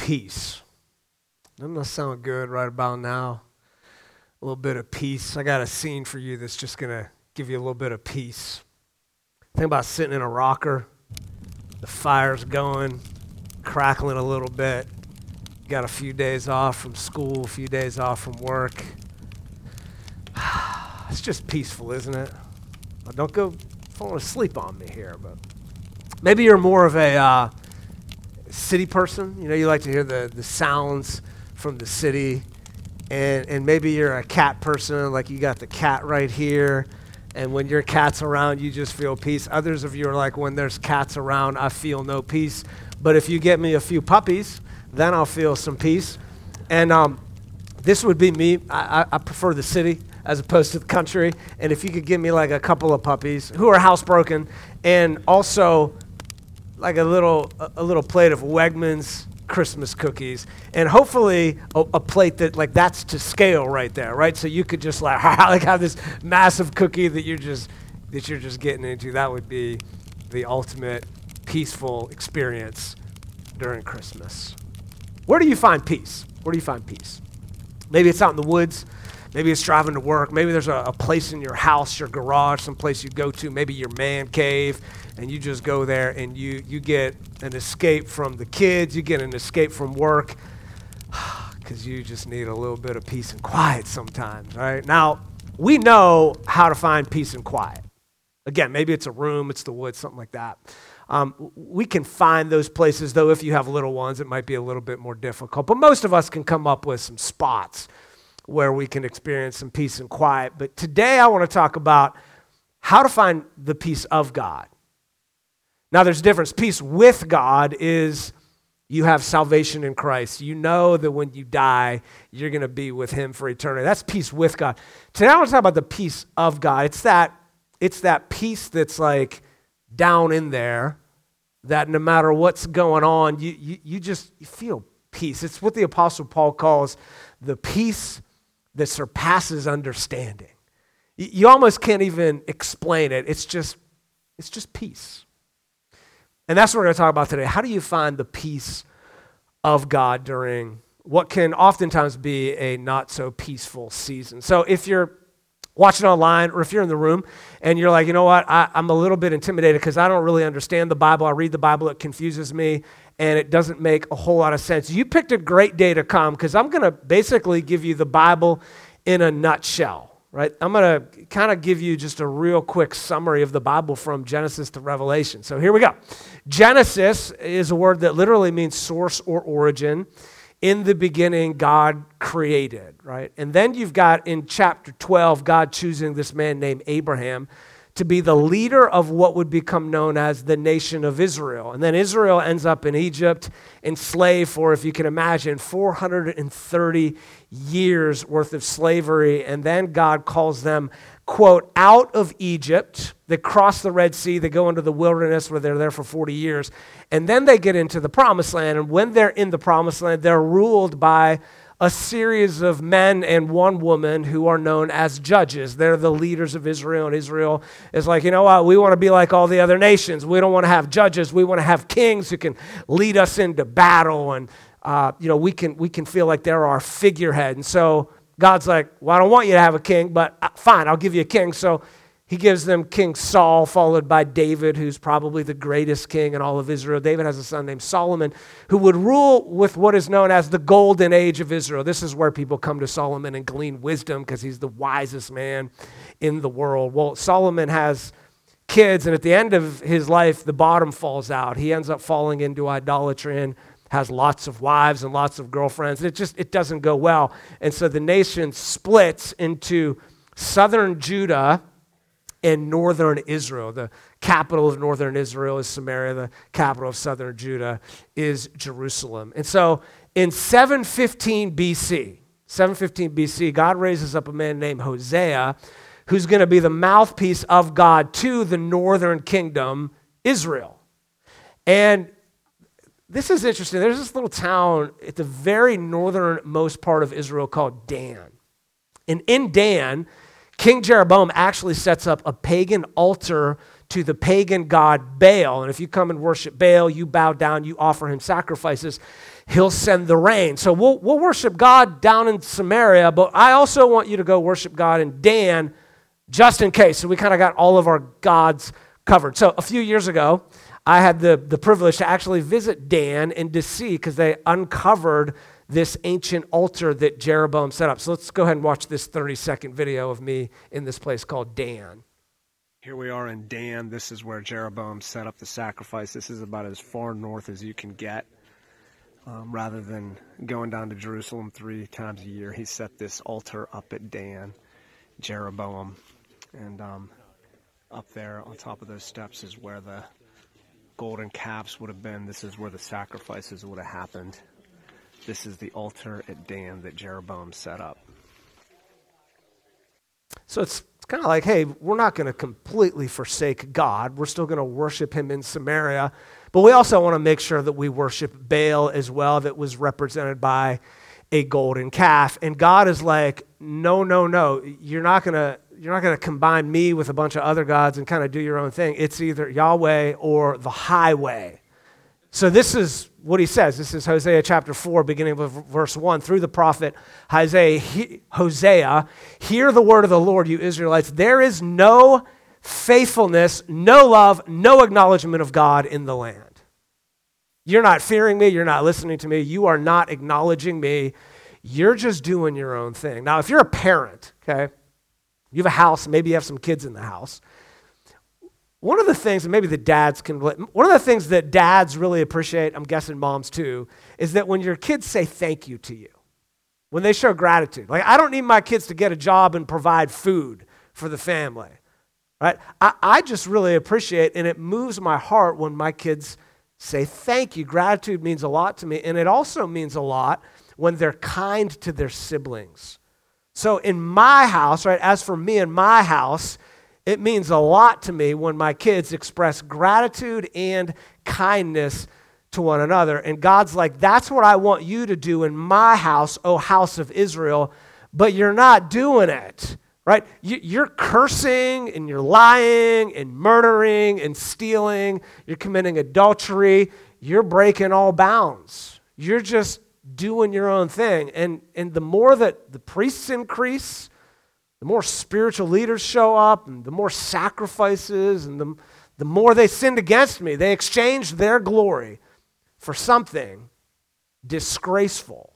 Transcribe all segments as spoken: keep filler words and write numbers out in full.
peace. Doesn't that sound good right about now? A little bit of peace. I got a scene for you that's just going to give you a little bit of peace. Think about sitting in a rocker, the fire's going, crackling a little bit. You got a few days off from school, a few days off from work. It's just peaceful, isn't it? Well, don't go falling asleep on me here, but maybe you're more of a uh, city person. You know, you like to hear the, the sounds from the city. And and maybe you're a cat person, like you got the cat right here. And when your cat's around, you just feel peace. Others of you are like, when there's cats around, I feel no peace. But if you get me a few puppies, then I'll feel some peace. And um, this would be me. I, I, I prefer the city as opposed to the country. And if you could give me like a couple of puppies who are housebroken, and also like a little a, a little plate of Wegmans Christmas cookies, and hopefully a, a plate that like that's to scale right there, right? So you could just like, like have this massive cookie that you're just that you're just getting into. That would be the ultimate peaceful experience during Christmas. Where do you find peace? Where do you find peace? Maybe it's out in the woods. Maybe it's driving to work. Maybe there's a, a place in your house, your garage, some place you go to, maybe your man cave, and you just go there and you you get an escape from the kids, you get an escape from work, because you just need a little bit of peace and quiet sometimes, right? Now, we know how to find peace and quiet. Again, maybe it's a room, it's the woods, something like that. Um, we can find those places, though if you have little ones, it might be a little bit more difficult. But most of us can come up with some spots where we can experience some peace and quiet. But today I want to talk about how to find the peace of God. Now there's a difference. Peace with God is you have salvation in Christ. You know that when you die, you're going to be with him for eternity. That's peace with God. Today I want to talk about the peace of God. It's that, it's that peace that's like down in there, that no matter what's going on, you, you, you just you feel peace. It's what the Apostle Paul calls the peace that surpasses understanding. You, you almost can't even explain it. It's just, it's just peace. And that's what we're going to talk about today. How do you find the peace of God during what can oftentimes be a not so peaceful season? So if you're watching online or if you're in the room and you're like, you know what, I, I'm a little bit intimidated because I don't really understand the Bible. I read the Bible, it confuses me, and it doesn't make a whole lot of sense. You picked a great day to come because I'm going to basically give you the Bible in a nutshell. Right? I'm going to kind of give you just a real quick summary of the Bible from Genesis to Revelation. So here we go. Genesis is a word that literally means source or origin. In the beginning, God created, right? And then you've got in chapter twelve, God choosing this man named Abraham to be the leader of what would become known as the nation of Israel. And then Israel ends up in Egypt, enslaved for, if you can imagine, four hundred thirty years worth of slavery. And then God calls them, quote, out of Egypt. They cross the Red Sea. They go into the wilderness where they're there for forty years. And then they get into the Promised Land. And when they're in the Promised Land, they're ruled by a series of men and one woman who are known as judges. They're the leaders of Israel, and Israel is like, you know what, we want to be like all the other nations. We don't want to have judges. We want to have kings who can lead us into battle, and uh, you know, we can we can feel like they're our figurehead. And so God's like, well, I don't want you to have a king, but uh, fine, I'll give you a king. So he gives them King Saul, followed by David, who's probably the greatest king in all of Israel. David has a son named Solomon, who would rule with what is known as the golden age of Israel. This is where people come to Solomon and glean wisdom because he's the wisest man in the world. Well, Solomon has kids, and at the end of his life, the bottom falls out. He ends up falling into idolatry and has lots of wives and lots of girlfriends. It just, it doesn't go well. And so the nation splits into southern Judah in northern Israel. The capital of northern Israel is Samaria. The capital of southern Judah is Jerusalem. And so in seven fifteen B C, seven fifteen B C, God raises up a man named Hosea who's going to be the mouthpiece of God to the northern kingdom, Israel. And this is interesting. There's this little town at the very northernmost part of Israel called Dan. And in Dan, King Jeroboam actually sets up a pagan altar to the pagan god Baal. And if you come and worship Baal, you bow down, you offer him sacrifices, he'll send the rain. So we'll, we'll worship God down in Samaria, but I also want you to go worship God in Dan just in case. So we kind of got all of our gods covered. So a few years ago, I had the, the privilege to actually visit Dan and to see, because they uncovered this ancient altar that Jeroboam set up. So let's go ahead and watch this thirty-second video of me in this place called Dan. Here we are in Dan. This is where Jeroboam set up the sacrifice. This is about as far north as you can get. Um, rather than going down to Jerusalem three times a year, he set this altar up at Dan, Jeroboam. And um, up there on top of those steps is where the golden calves would have been. This is where the sacrifices would have happened. This is the altar at Dan that Jeroboam set up. So it's, it's kind of like, hey, we're not going to completely forsake God. We're still going to worship him in Samaria. But we also want to make sure that we worship Baal as well, that was represented by a golden calf. And God is like, no, no, no. You're not going to you're not going to combine me with a bunch of other gods and kind of do your own thing. It's either Yahweh or the highway. So this is what he says. This is Hosea chapter four, beginning with verse one. Through the prophet Hosea, he, Hosea, hear the word of the Lord, you Israelites. There is no faithfulness, no love, no acknowledgement of God in the land. You're not fearing me. You're not listening to me. You are not acknowledging me. You're just doing your own thing. Now, if you're a parent, okay, you have a house, maybe you have some kids in the house. One of the things, and maybe the dads can, one of the things that dads really appreciate, I'm guessing moms too, is that when your kids say thank you to you, when they show gratitude. Like, I don't need my kids to get a job and provide food for the family, right? I, I just really appreciate, and it moves my heart when my kids say thank you. Gratitude means a lot to me, and it also means a lot when they're kind to their siblings. So in my house, right, as for me in my house, it means a lot to me when my kids express gratitude and kindness to one another. And God's like, that's what I want you to do in my house, O house of Israel, but you're not doing it, right? You're cursing and you're lying and murdering and stealing. You're committing adultery. You're breaking all bounds. You're just doing your own thing. And, and the more that the priests increase, the more spiritual leaders show up, and the more sacrifices, and the, the more they sinned against me. They exchanged their glory for something disgraceful.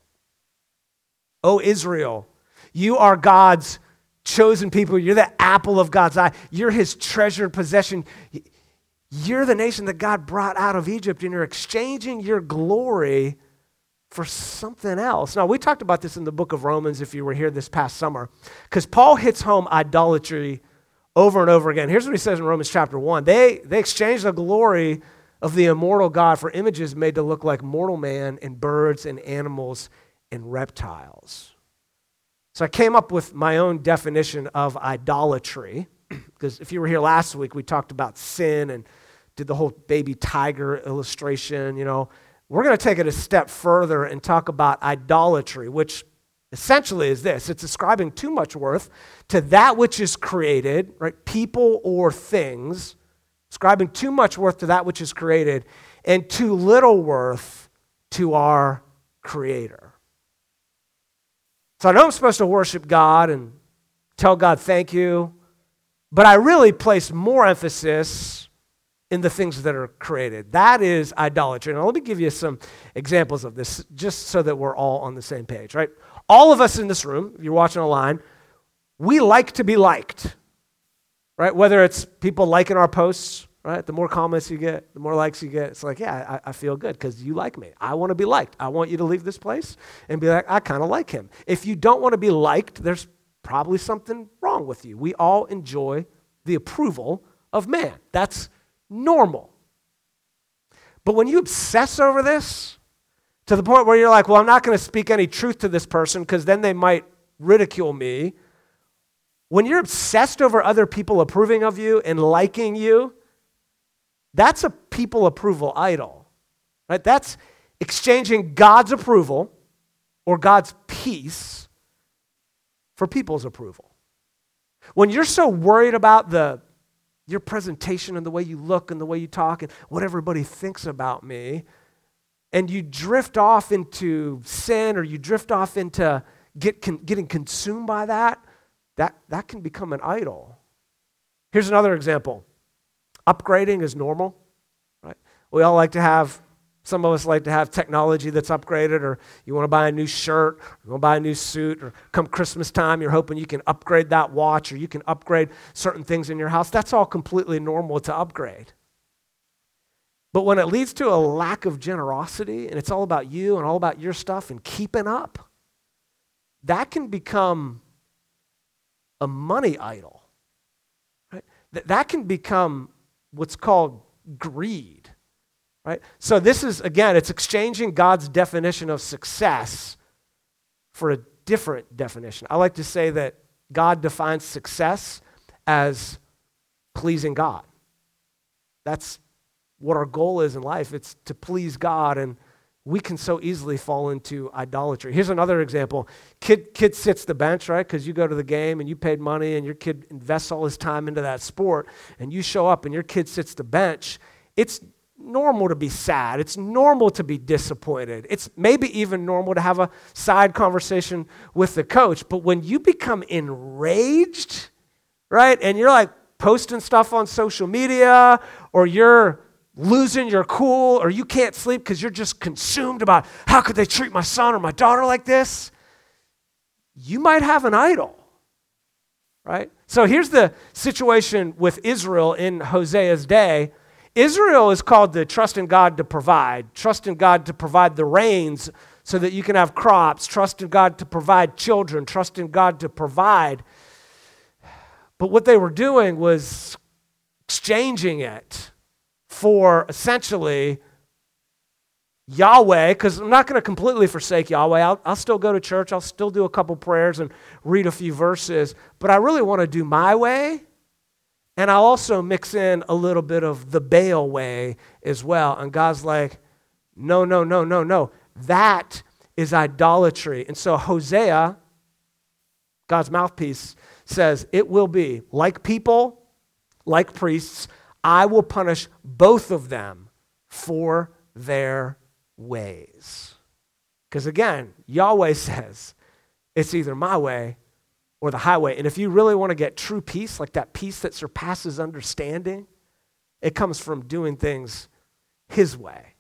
O Israel, you are God's chosen people. You're the apple of God's eye. You're his treasured possession. You're the nation that God brought out of Egypt, and you're exchanging your glory for something else. Now, we talked about this in the book of Romans if you were here this past summer, because Paul hits home idolatry over and over again. Here's what he says in Romans chapter one. They, they exchanged the glory of the immortal God for images made to look like mortal man and birds and animals and reptiles. So I came up with my own definition of idolatry, because if you were here last week, we talked about sin and did the whole baby tiger illustration, you know. We're going to take it a step further and talk about idolatry, which essentially is this. It's ascribing too much worth to that which is created, right? People or things, ascribing too much worth to that which is created and too little worth to our Creator. So I know I'm supposed to worship God and tell God thank you, but I really place more emphasis in the things that are created. That is idolatry. Now, let me give you some examples of this, just so that we're all on the same page, right? All of us in this room, if you're watching online, we like to be liked, right? Whether it's people liking our posts, right? The more comments you get, the more likes you get, it's like, yeah, I, I feel good because you like me. I want to be liked. I want you to leave this place and be like, I kind of like him. If you don't want to be liked, there's probably something wrong with you. We all enjoy the approval of man. That's normal. But when you obsess over this to the point where you're like, well, I'm not going to speak any truth to this person because then they might ridicule me. When you're obsessed over other people approving of you and liking you, that's a people approval idol, right? That's exchanging God's approval or God's peace for people's approval. When you're so worried about the your presentation and the way you look and the way you talk and what everybody thinks about me, and you drift off into sin or you drift off into get, con, getting consumed by that, that, that can become an idol. Here's another example. Upgrading is normal, right? We all like to have, some of us like to have technology that's upgraded, or you want to buy a new shirt, or you want to buy a new suit, or come Christmas time, you're hoping you can upgrade that watch, or you can upgrade certain things in your house. That's all completely normal to upgrade. But when it leads to a lack of generosity, and it's all about you and all about your stuff and keeping up, that can become a money idol, right? Th- that can become what's called greed, right? So this is, again, it's exchanging God's definition of success for a different definition. I like to say that God defines success as pleasing God. That's what our goal is in life. It's to please God, and we can so easily fall into idolatry. Here's another example. Kid, kid sits the bench, right? Because you go to the game and you paid money and your kid invests all his time into that sport, and you show up and your kid sits the bench. It's normal to be sad. It's normal to be disappointed. It's maybe even normal to have a side conversation with the coach. But when you become enraged, right, and you're like posting stuff on social media, or you're losing your cool, or you can't sleep because you're just consumed about how could they treat my son or my daughter like this, you might have an idol, right? So here's the situation with Israel in Hosea's day. Israel is called to trust in God to provide, trust in God to provide the rains so that you can have crops, trust in God to provide children, trust in God to provide. But what they were doing was exchanging it for essentially Yahweh, because I'm not going to completely forsake Yahweh. I'll, I'll still go to church. I'll still do a couple prayers and read a few verses, but I really want to do my way, and I'll also mix in a little bit of the Baal way as well. And God's like, no, no, no, no, no. That is idolatry. And so Hosea, God's mouthpiece, says it will be like people, like priests, I will punish both of them for their ways. Because again, Yahweh says it's either my way or the highway. And if you really want to get true peace, like that peace that surpasses understanding, it comes from doing things His way.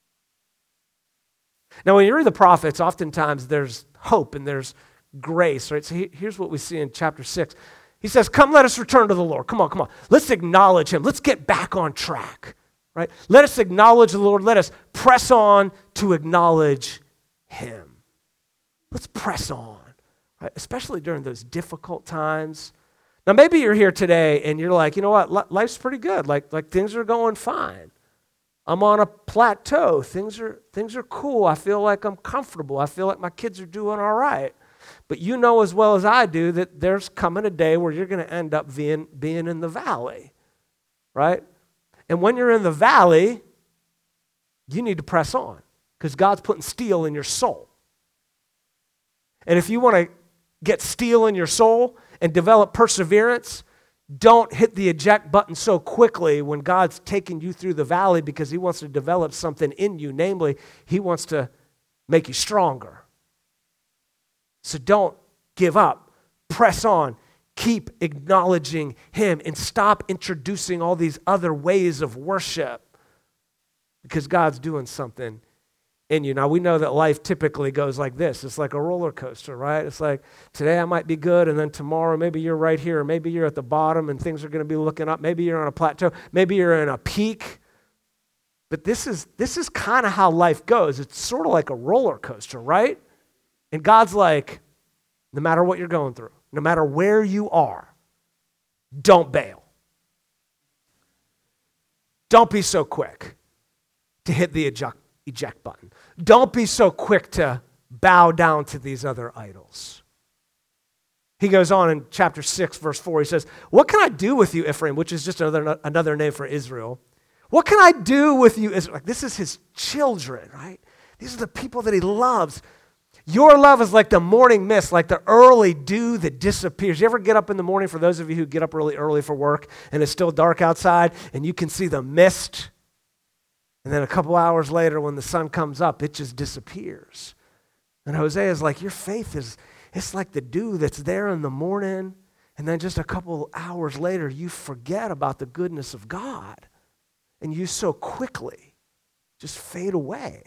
Now, when you read the prophets, oftentimes there's hope and there's grace, right? So he, here's what we see in chapter six. He says, come, let us return to the Lord. Come on, come on. Let's acknowledge Him. Let's get back on track, right? Let us acknowledge the Lord. Let us press on to acknowledge Him. Let's press on, right? Especially during those difficult times. Now, maybe you're here today and you're like, you know what? Life's pretty good. Like, like things are going fine. I'm on a plateau. Things are, things are cool. I feel like I'm comfortable. I feel like my kids are doing all right. But you know as well as I do that there's coming a day where you're going to end up being, being in the valley, right? And when you're in the valley, you need to press on because God's putting steel in your soul. And if you want to get steel in your soul and develop perseverance, don't hit the eject button so quickly when God's taking you through the valley, because He wants to develop something in you. Namely, He wants to make you stronger. So don't give up. Press on. Keep acknowledging Him and stop introducing all these other ways of worship, because God's doing something in you. Now, we know that life typically goes like this. It's like a roller coaster, right? It's like today I might be good, and then tomorrow maybe you're right here, or maybe you're at the bottom and things are going to be looking up. Maybe you're on a plateau. Maybe you're in a peak. But this is, this is kind of how life goes. It's sort of like a roller coaster, right? And God's like, no matter what you're going through, no matter where you are, don't bail. Don't be so quick to hit the eject, eject button. Don't be so quick to bow down to these other idols. He goes on in chapter six, verse four, he says, what can I do with you, Ephraim, which is just another, another name for Israel? What can I do with you, Israel? Like, this is his children, right? These are the people that he loves. Your love is like the morning mist, like the early dew that disappears. You ever get up in the morning, for those of you who get up really early for work, and it's still dark outside, and you can see the mist, and then a couple hours later when the sun comes up, it just disappears. And Hosea is like, your faith is, it's like the dew that's there in the morning, and then just a couple hours later, you forget about the goodness of God, and you so quickly just fade away.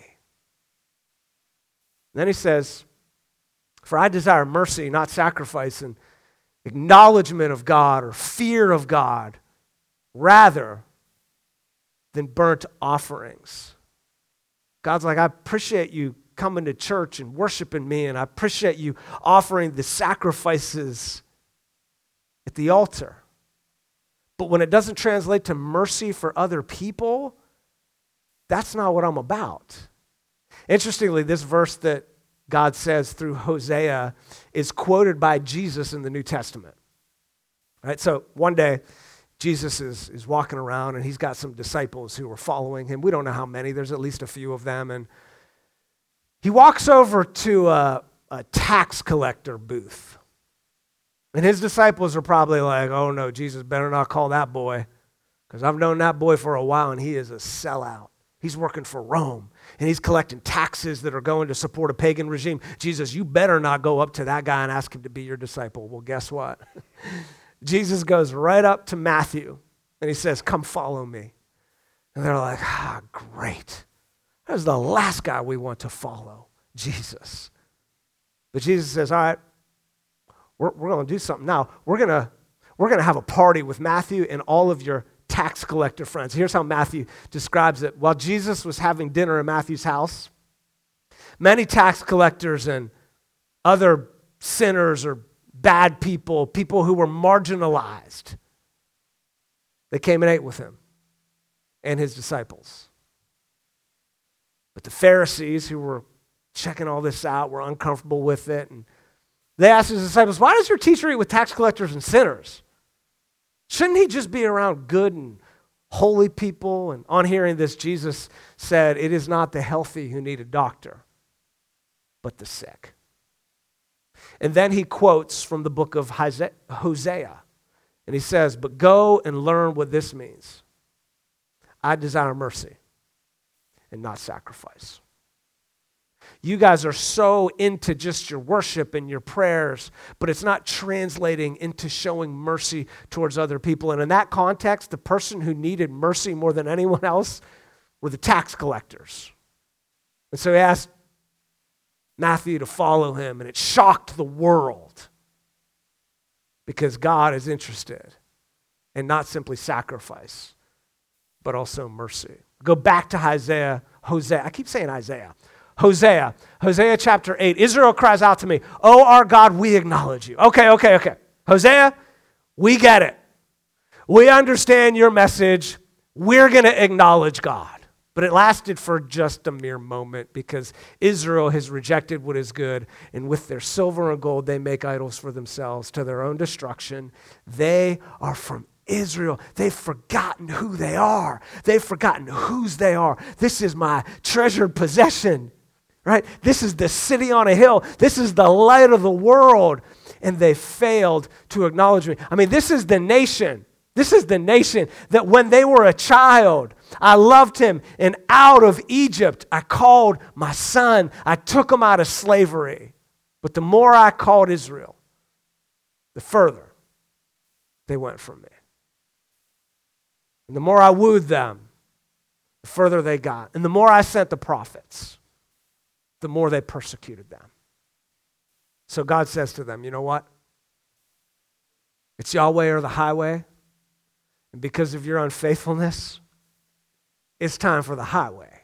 Then he says, for I desire mercy, not sacrifice, and acknowledgement of God or fear of God, rather than burnt offerings. God's like, I appreciate you coming to church and worshiping me, and I appreciate you offering the sacrifices at the altar. But when it doesn't translate to mercy for other people, that's not what I'm about. Interestingly, this verse that God says through Hosea is quoted by Jesus in the New Testament. Right? So one day, Jesus is, is walking around, and he's got some disciples who are following him. We don't know how many. There's at least a few of them. And he walks over to a, a tax collector booth. And his disciples are probably like, oh no, Jesus better not call that boy, because I've known that boy for a while, and he is a sellout. He's working for Rome, and he's collecting taxes that are going to support a pagan regime. Jesus, you better not go up to that guy and ask him to be your disciple. Well, guess what? Jesus goes right up to Matthew, and he says, come follow me. And they're like, ah, great. That's the last guy we want to follow, Jesus. But Jesus says, all right, we're, we're going to do something now. We're going to we're going to have a party with Matthew and all of your tax collector friends. Here's how Matthew describes it. While Jesus was having dinner in Matthew's house, many tax collectors and other sinners or bad people, people who were marginalized, they came and ate with him and his disciples. But the Pharisees, who were checking all this out, were uncomfortable with it, and they asked his disciples, why does your teacher eat with tax collectors and sinners? Shouldn't he just be around good and holy people? And on hearing this, Jesus said, it is not the healthy who need a doctor, but the sick. And then he quotes from the book of Hosea. And he says, but go and learn what this means. I desire mercy and not sacrifice. You guys are so into just your worship and your prayers, but it's not translating into showing mercy towards other people. And in that context, the person who needed mercy more than anyone else were the tax collectors. And so he asked Matthew to follow him, and it shocked the world because God is interested in not simply sacrifice, but also mercy. Go back to Isaiah, Hosea. I keep saying Isaiah. Hosea, Hosea chapter eight. Israel cries out to me, oh, our God, we acknowledge you. Okay, okay, okay. Hosea, we get it. We understand your message. We're going to acknowledge God. But it lasted for just a mere moment because Israel has rejected what is good, and with their silver and gold, they make idols for themselves to their own destruction. They are from Israel. They've forgotten who they are. They've forgotten whose they are. This is my treasured possession. Right? This is the city on a hill. This is the light of the world. And they failed to acknowledge me. I mean, this is the nation. This is the nation that when they were a child, I loved him. And out of Egypt, I called my son. I took him out of slavery. But the more I called Israel, the further they went from me. And the more I wooed them, the further they got. And the more I sent the prophets, the more they persecuted them. So God says to them, you know what? It's Yahweh or the highway. And because of your unfaithfulness, it's time for the highway.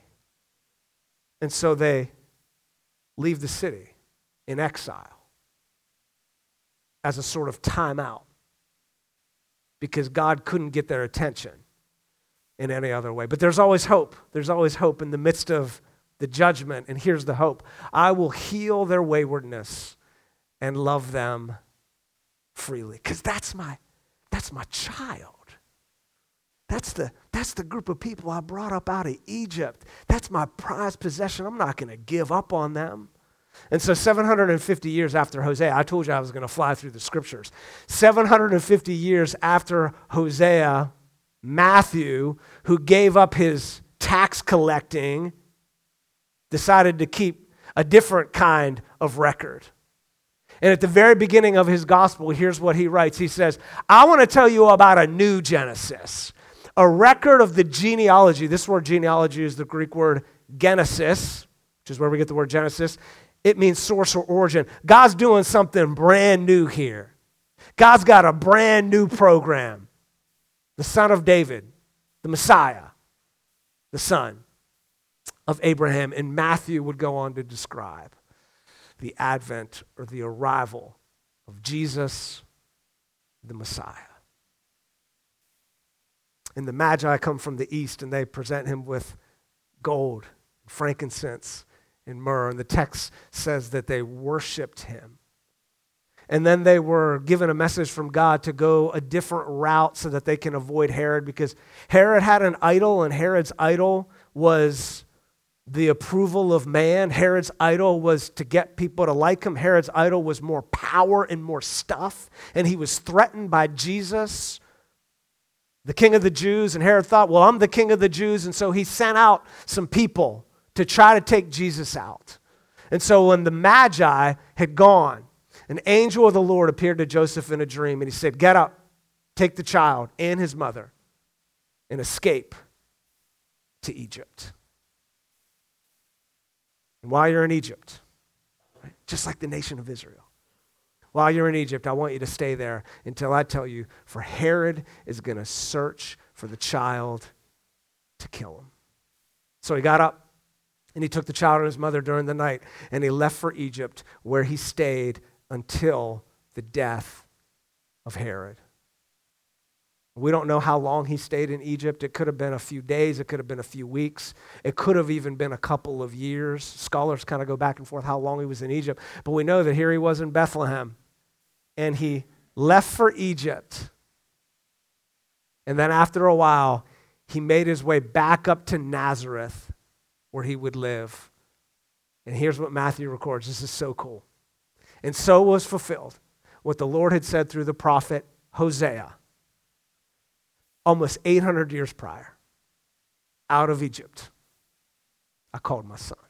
And so they leave the city in exile as a sort of timeout because God couldn't get their attention in any other way. But there's always hope. There's always hope in the midst of the judgment. And here's the hope. I will heal their waywardness and love them freely. Because that's my, that's my child. That's the, that's the group of people I brought up out of Egypt. That's my prized possession. I'm not going to give up on them. And so seven hundred fifty years after Hosea, I told you I was going to fly through the scriptures. seven hundred fifty years after Hosea, Matthew, who gave up his tax collecting, decided to keep a different kind of record. And at the very beginning of his gospel, here's what he writes. He says, I want to tell you about a new Genesis, a record of the genealogy. This word genealogy is the Greek word genesis, which is where we get the word Genesis. It means source or origin. God's doing something brand new here. God's got a brand new program. The son of David, the Messiah, the son of Abraham. And Matthew would go on to describe the advent or the arrival of Jesus, the Messiah. And the Magi come from the east and they present him with gold, frankincense, and myrrh. And the text says that they worshiped him. And then they were given a message from God to go a different route so that they can avoid Herod, because Herod had an idol, and Herod's idol was the approval of man. Herod's idol was to get people to like him. Herod's idol was more power and more stuff. And he was threatened by Jesus, the king of the Jews. And Herod thought, well, I'm the king of the Jews. And so he sent out some people to try to take Jesus out. And so when the Magi had gone, an angel of the Lord appeared to Joseph in a dream, and he said, get up, take the child and his mother, and escape to Egypt. And while you're in Egypt, right, just like the nation of Israel, while you're in Egypt, I want you to stay there until I tell you, for Herod is going to search for the child to kill him. So he got up, and he took the child and his mother during the night, and he left for Egypt, where he stayed until the death of Herod. We don't know how long he stayed in Egypt. It could have been a few days. It could have been a few weeks. It could have even been a couple of years. Scholars kind of go back and forth how long he was in Egypt. But we know that here he was in Bethlehem, and he left for Egypt. And then after a while, he made his way back up to Nazareth, where he would live. And here's what Matthew records. This is so cool. And so was fulfilled what the Lord had said through the prophet Hosea almost eight hundred years prior. Out of Egypt, I called my son.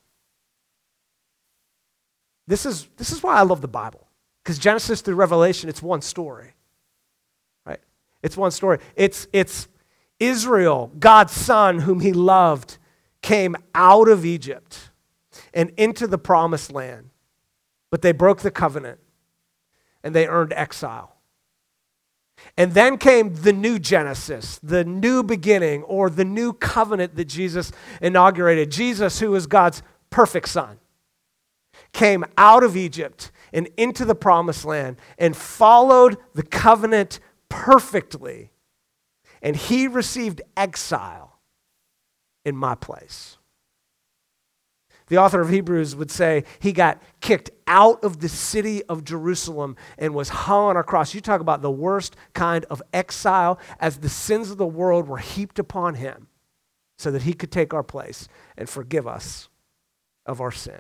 This is, this is why I love the Bible, because Genesis through Revelation, it's one story, right? It's one story. It's, it's Israel, God's son, whom he loved, came out of Egypt and into the promised land. But they broke the covenant, and they earned exile. And then came the new Genesis, the new beginning, or the new covenant that Jesus inaugurated. Jesus, who is God's perfect son, came out of Egypt and into the promised land and followed the covenant perfectly. And he received exile in my place. The author of Hebrews would say he got kicked out of the city of Jerusalem and was hung on a cross. You talk about the worst kind of exile, as the sins of the world were heaped upon him so that he could take our place and forgive us of our sin.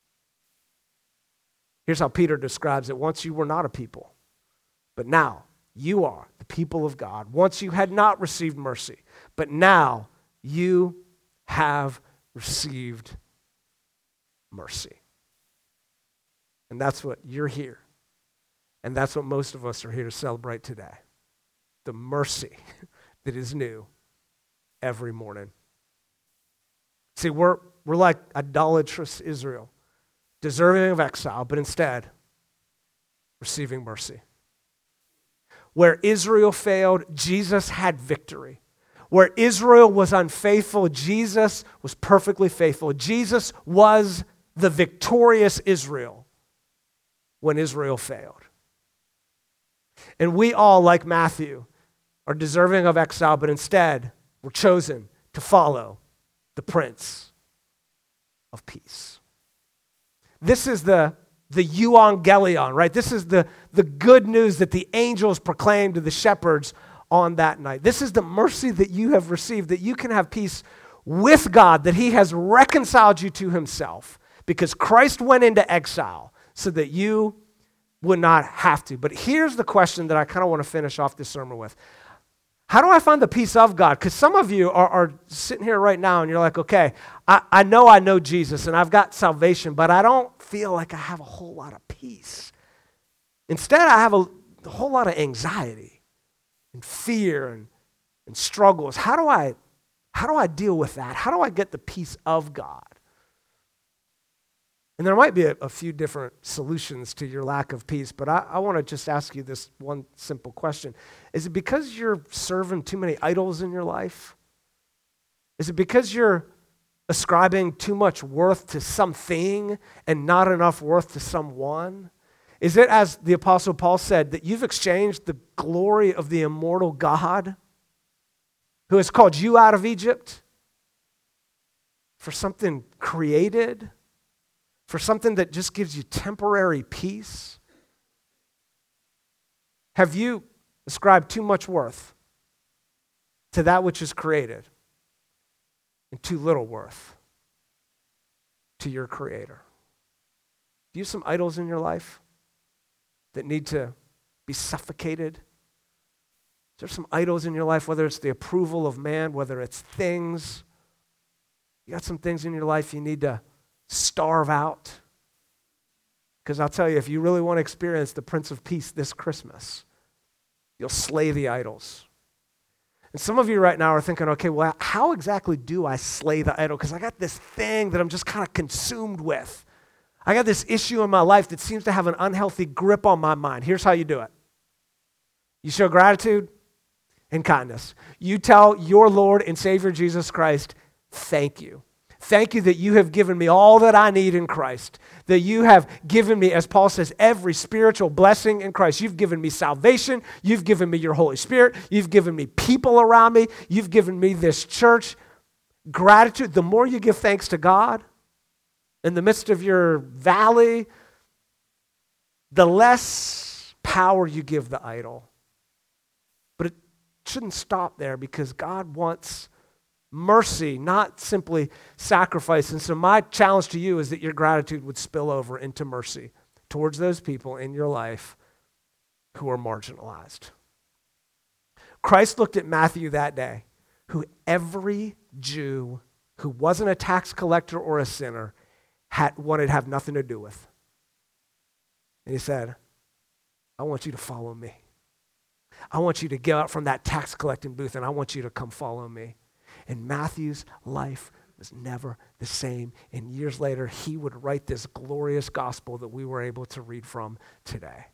Here's how Peter describes it. Once you were not a people, but now you are the people of God. Once you had not received mercy, but now you have received mercy. And that's what you're here. And that's what most of us are here to celebrate today. The mercy that is new every morning. See, we're, we're like idolatrous Israel, deserving of exile, but instead receiving mercy. Where Israel failed, Jesus had victory. Where Israel was unfaithful, Jesus was perfectly faithful. Jesus was the victorious Israel when Israel failed. And we all, like Matthew, are deserving of exile, but instead we're chosen to follow the Prince of Peace. This is the, the euangelion, right? This is the, the good news that the angels proclaimed to the shepherds on that night. This is the mercy that you have received, that you can have peace with God, that he has reconciled you to himself, because Christ went into exile so that you would not have to. But here's the question that I kind of want to finish off this sermon with. How do I find the peace of God? Because some of you are, are sitting here right now and you're like, okay, I, I know I know Jesus and I've got salvation, but I don't feel like I have a whole lot of peace. Instead, I have a, a whole lot of anxiety and fear and, and struggles. How do I, how do I deal with that? How do I get the peace of God? And there might be a, a few different solutions to your lack of peace, but I, I want to just ask you this one simple question. Is it because you're serving too many idols in your life? Is it because you're ascribing too much worth to something and not enough worth to someone? Is it, as the Apostle Paul said, that you've exchanged the glory of the immortal God who has called you out of Egypt for something created? For something that just gives you temporary peace? Have you ascribed too much worth to that which is created and too little worth to your Creator? Do you have some idols in your life that need to be suffocated? Is there some idols in your life, whether it's the approval of man, whether it's things? You got some things in your life you need to starve out? Because I'll tell you, if you really want to experience the Prince of Peace this Christmas, you'll slay the idols. And some of you right now are thinking, okay, well, how exactly do I slay the idol? Because I got this thing that I'm just kind of consumed with. I got this issue in my life that seems to have an unhealthy grip on my mind. Here's how you do it. You show gratitude and kindness. You tell your Lord and Savior Jesus Christ, thank you. Thank you that you have given me all that I need in Christ, that you have given me, as Paul says, every spiritual blessing in Christ. You've given me salvation. You've given me your Holy Spirit. You've given me people around me. You've given me this church. Gratitude, the more you give thanks to God in the midst of your valley, the less power you give the idol. But it shouldn't stop there, because God wants mercy, not simply sacrifice. And so my challenge to you is that your gratitude would spill over into mercy towards those people in your life who are marginalized. Christ looked at Matthew that day, who every Jew who wasn't a tax collector or a sinner had wanted to have nothing to do with. And he said, I want you to follow me. I want you to get out from that tax collecting booth and I want you to come follow me. And Matthew's life was never the same. And years later, he would write this glorious gospel that we were able to read from today.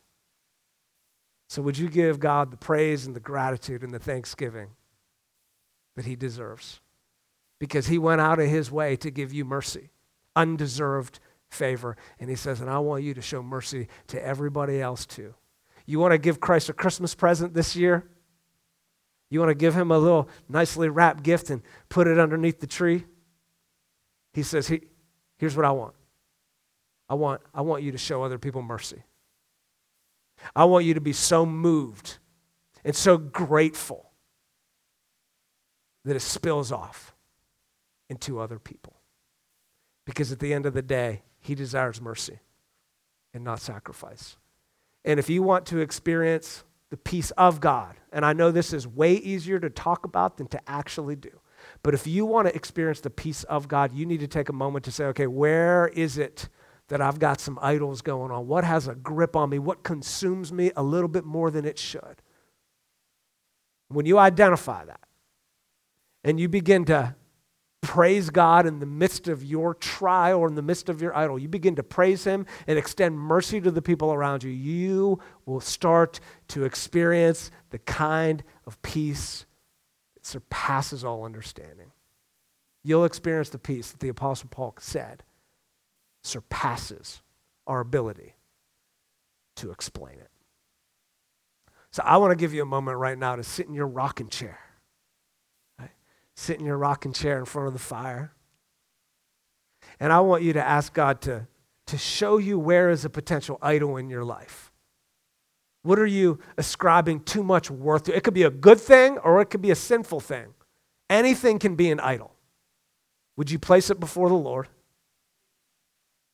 So would you give God the praise and the gratitude and the thanksgiving that he deserves? Because he went out of his way to give you mercy, undeserved favor. And he says, and I want you to show mercy to everybody else too. You want to give Christ a Christmas present this year? You want to give him a little nicely wrapped gift and put it underneath the tree? He says, he, here's what I want. I want, I want you to show other people mercy. I want you to be so moved and so grateful that it spills off into other people. Because at the end of the day, he desires mercy and not sacrifice. And if you want to experience the peace of God, and I know this is way easier to talk about than to actually do, but if you want to experience the peace of God, you need to take a moment to say, okay, where is it that I've got some idols going on? What has a grip on me? What consumes me a little bit more than it should? When you identify that and you begin to praise God in the midst of your trial or in the midst of your idol, you begin to praise him and extend mercy to the people around you, you will start to experience the kind of peace that surpasses all understanding. You'll experience the peace that the Apostle Paul said surpasses our ability to explain it. So I want to give you a moment right now to sit in your rocking chair. Sit in your rocking chair in front of the fire. And I want you to ask God to, to show you where is a potential idol in your life. What are you ascribing too much worth to? It could be a good thing or it could be a sinful thing. Anything can be an idol. Would you place it before the Lord?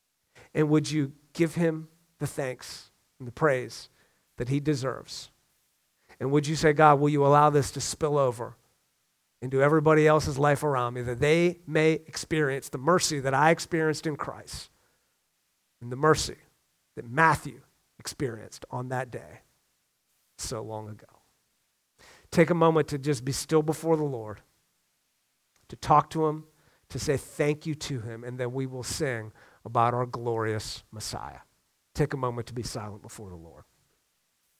And would you give him the thanks and the praise that he deserves? And would you say, God, will you allow this to spill over into everybody else's life around me, that they may experience the mercy that I experienced in Christ and the mercy that Matthew experienced on that day so long ago. Take a moment to just be still before the Lord, to talk to him, to say thank you to him, and then we will sing about our glorious Messiah. Take a moment to be silent before the Lord.